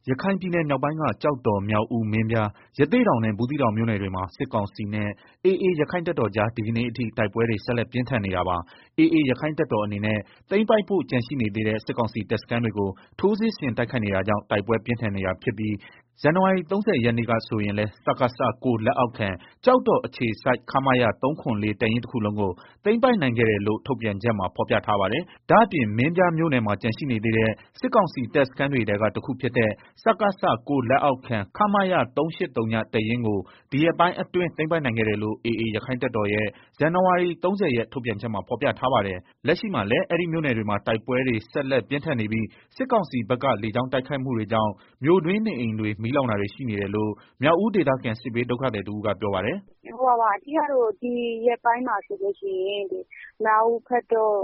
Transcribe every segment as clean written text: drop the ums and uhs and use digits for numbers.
ရခိုင်ပြည်နယ်မြောက်ပိုင်းက ကျောက်တော်၊မြောက်ဦး၊မင်းပြား၊ ရသေ့တောင်နဲ့ ဘူးသီးတောင်မြို့နယ်တွေမှာ စစ်ကောင်စီနဲ့ AA ရက္ခိုင့်တပ်တော်ကြား ဒီကနေ့အထိ တိုက်ပွဲတွေ ဆက်လက်ပြင်းထန်နေတာပါ။ AA ရက္ခိုင့်တပ်တော်အနေနဲ့ သိမ်းပိုက်ဖို့ ကျန်ရှိနေသေးတဲ့ စစ်ကောင်စီတပ်စခန်းတွေကို ထိုးစစ်ဆင်တိုက်ခိုက်နေတာကြောင့် တိုက်ပွဲပြင်းထန်နေတာဖြစ်ပြီး ဇန်နဝါရီ ၃၀ ရက်နေ့ကဆိုရင်လည်း စကစ လက်အောက်ခံ ကျောက်တော်အခြေစိုက် ခမရ တပ်ရင်းတခုလုံးကို သိမ်းပိုက်နိုင်ခဲ့တယ်လို့ ထုတ်ပြန်ချက်မှာ ဖော်ပြထားပါတယ်။ ဒါ့အပြင် မင်းပြားမြို့နယ်မှာ ကျန်ရှိနေသေးတဲ့ စစ်ကောင်စီတပ်စခန်းတွေထဲက တခုဖြစ်တဲ့ စကစ လက်အောက်ခံ ခမရ တပ်ရင်းကို ဒီရက်ပိုင်းအတွင်း သိမ်းပိုက်နိုင်ခဲ့တယ်လို့ AA ရက္ခိုင့်တပ်တော်ရဲ့ ဇန်နဝါရီ ၃၀ ရက် ထုတ်ပြန်ချက်မှာ ဖော်ပြထားပါတယ်။ လက်ရှိမှာလည်း အဲဒီမြို့နယ်တွေမှာ တိုက်ပွဲတွေ ဆက်လက်ပြင်းထန်နေပြီး စစ်ကောင်စီဘက်က လေကြောင်းတိုက်ခိုက်မှုတွေကြောင့် မြို့တွင်းနေအိမ်တွေ မီးလောင်တာတွေရှိနေတယ်လို့ မြောက်ဦးဒေသခံ စစ်ဘေးဒုက္ခသည်တဦးကပြောပါတယ်။ “အဓိကတော့ ဒီရက်ပိုင်းမှာဆိုရင် မြောက်ဦးဘက်တို့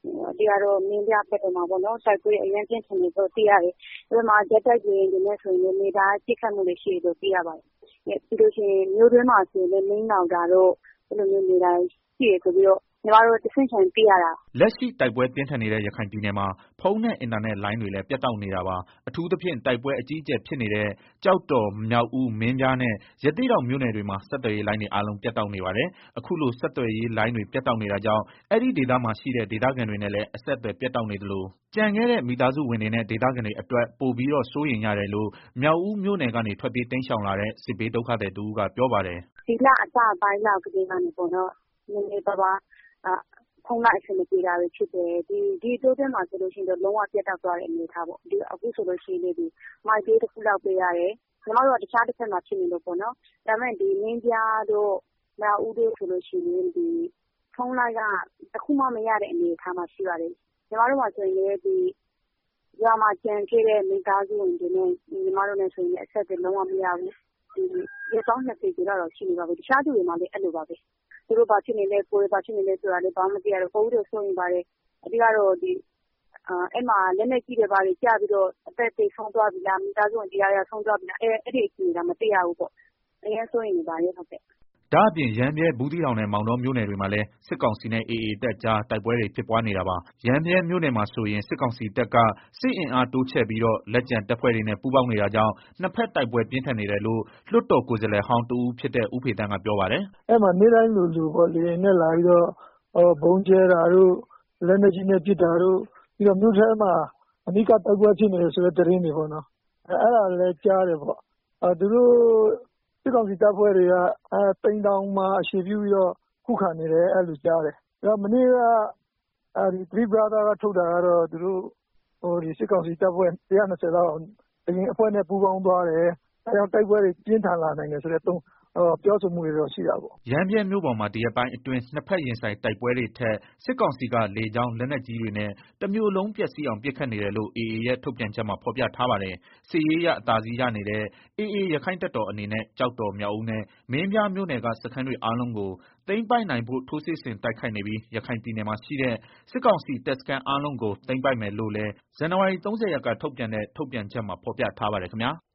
မင်းပြားဘက်တို့မှာ တိုက်ပွဲအရမ်းပြင်းထန်တယ်လို့သိရတယ်။ အဲဒီမှာ ဂျက်တိုက်လေယာဉ်တွေနဲ့ဆိုရင်လည်း နေ့တိုင်းပစ်ခတ်မှုတွေရှိတယ်လို့သိရပါတယ်။ ပြီးတော့မြို့တွင်းမှာဆိုရင်လည်း မီးလောင်တာတို့ နေ့တိုင်းရှိတယ်ဆိုပြီးတော့ ညီမတို့တဆင့်ခံသိရတာ။ ” လက်ရှိတိုက်ပွဲပြင်းထန်နေတဲ့ ရခိုင်ပြည်နယ်မှာ ဖုန်းနဲ့ အင်တာနက်လိုင်းတွေလည်း ပြတ်တောက်နေတာပါ။ အထူးသဖြင့် တိုက်ပွဲအကြီးအကျယ်ဖြစ်နေတဲ့ ကျောက်တော်၊ မြောက်ဦး၊ မင်းပြားနဲ့ ရသေ့တောင်မြို့နယ်တွေမှာ ဆက်သွယ်ရေးလိုင်းတွေအားလုံး ပြတ်တောက်နေပါတယ်။ အခုလို ဆက်သွယ်ရေးလိုင်းတွေ ပြတ်တောက်နေတာကြောင့် အဲဒီဒေသမှာရှိတဲ့ ဒေသခံတွေနဲ့လည်း အဆက်အသွယ်ပြတ်တောက်နေသလို ကျန်ခဲ့တဲ့ မိသားစုဝင်တွေနဲ့ ဒေသခံတွေအတွက် ပိုပြီးတော့ စိုးရိမ်ရတယ်လို့ မြောက်ဦးမြို့နယ်ကနေ ထွက်ပြေးတိမ်းရှောင်လာတဲ့ စစ်ဘေးဒုက္ခသည်တဦးကပြောပါတယ်။ “ဒီလအစပိုင်းလောက်ကတည်းကနေ နည်းနည်းပါးပါး ဖုန်းလိုင်းအဆင်မပြေတာတွေဖြစ်တယ်။ ဒီအတောအတွင်းမှာဆိုရင်တော့ လုံးဝပြတ်တောက်သွားတဲ့အနေအထားပေါ့။ အခုဆိုရင်လည်း Mytel တခုလောက်ပဲရတယ်။ ညီမတို့က တခြားတဘက်မှာဖြစ်နေလို့ပေါ့နော်။ ဒါပေမယ့် မင်းပြားတို့ မြောက်ဦးတို့ဆိုရင် ဖုန်းလိုင်းက တခုမှမရတဲ့အနေအထားမှာရှိပါတယ်။ ညီမတို့မှာဆိုရင်လည်း ရွာမှာကျန်ခဲ့တဲ့ မိသားစုဝင်တွေနဲ့ အဆက်အသွယ်လုံးဝမရဘူး။ ရက်ပေါင်း 20 ကျော်လောက်တောင်ရှိနေပါပြီ။ တခြားသူတွေမှာလည်းအဲလိုပါပဲ။ သူတို့ဘာဖြစ်နေလဲကိုယ်ဘာဖြစ်နေလဲဆိုတာလည်း ဘာမှမသိရတော့ ပိုပြီးတော့စိုးရိမ်ပါတယ်။ အဓိကတော့ အဲဒီမှာ လက်နက်ကြီးတွေဘာတွေကျပြီးတော့ အသက်သေဆုံးသွားပြီလား၊ မိသားစုဝင်တယောက်ယောက်ဆုံးသွားပြီလား အဲဒီအခြေအနေတောင်မသိရဘူးပေါ့။ အရမ်းစိုးရိမ်နေပါတယ်။” ဒါ့အပြင် ရမ်းဗြဲ၊ ဘူးသီးတောင်နဲ့ မောင်တောမြို့နယ်တွေမှာလည်း စစ်ကောင်စီနဲ့ AA တပ်ကြား တိုက်ပွဲတွေဖြစ်ပွားနေတာပါ။ ရမ်းဗြဲမြို့နယ်မှာဆိုရင် စစ်ကောင်စီတပ်က စစ်အင်အားတိုးချဲ့ပြီးတော့ လက်ကျန်တပ်ဖွဲ့တွေနဲ့ ပူးပေါင်းနေတာကြောင့် နှစ်ဘက်တိုက်ပွဲပြင်းထန်နေတယ်လို့ လွှတ်တော်ကိုယ်စားလှယ်ဟောင်းတဦးဖြစ်တဲ့ ဦးဖေသန်းကပြောပါတယ်။ “အဲဒီမှာ နေ့တိုင်းလိုလို လေယာဉ်နဲ့လာပြီးတော့ ဗုံးကြဲတာတို့ လက်နက်ကြီးနဲ့ပစ်တာတို့ ပြီးတော့ မြို့ထဲမှာ အနီးကပ်တိုက်ပွဲဖြစ်နေတယ်ဆိုတဲ့သတင်းတွေပေါ့နော် အဲတာတွေလည်းကြားတယ်ပေါ့။ သူတို့ စစ်ကောင်စီတပ်ဖွဲ့တွေက သိမ်တောင်မှာအခြေပြုပြီးတော့ ခုခံနေတယ်လို့ကြားတယ်။ မနေ့က Three Brother ကထုတ်တာကတော့ သူတို့ စစ်ကောင်စီတပ်ဖွဲ့ ၁၂၀ လောက် အရင်အဖွဲ့နဲ့ ပူးပေါင်းသွားတယ်။ အဲဒါကြောင့် တိုက်ပွဲတွေ ပြင်းထန်လာနိုင်တယ်ဆိုတဲ့ ပြောဆိုမှုတွေတော့ရှိတာပေါ့။ ” ရမ်းဗြဲမြို့ပေါ်မှာ ဒီရက်ပိုင်းအတွင်း နှစ်ဘက်ရင်ဆိုင်တိုက်ပွဲတွေထက် စစ်ကောင်စီက လေကြောင်း လက်နက်ကြီးတွေနဲ့ တမြို့လုံးပျက်စီးအောင် ပစ်ခတ်နေတယ်လို့ AA ရဲ့ ထုတ်ပြန်ချက်မှာ ဖော်ပြထားပါတယ်။ စစ်ရေးအရ အသာစီးရနေတဲ့ AA ရက္ခိုင့်တပ်တော်အနေနဲ့ ကျောက်တော်၊ မြောက်ဦးနဲ့ မင်းပြားမြို့နယ်က စခန်းတွေအားလုံးကို သိမ်းပိုက်နိုင်ဖို့ ထိုးစစ်ဆင်တိုက်ခိုက်နေပြီး ရခိုင်ပြည်နယ်မှာရှိတဲ့ စစ်ကောင်စီတပ်စခန်းအားလုံးကို သိမ်းပိုက်မယ်လို့လည်း ဇန်နဝါရီ ၃၀ ရက်က ထုတ်ပြန်တဲ့ ထုတ်ပြန်ချက်မှာ ဖော်ပြထားပါတယ်ခင်ဗျာ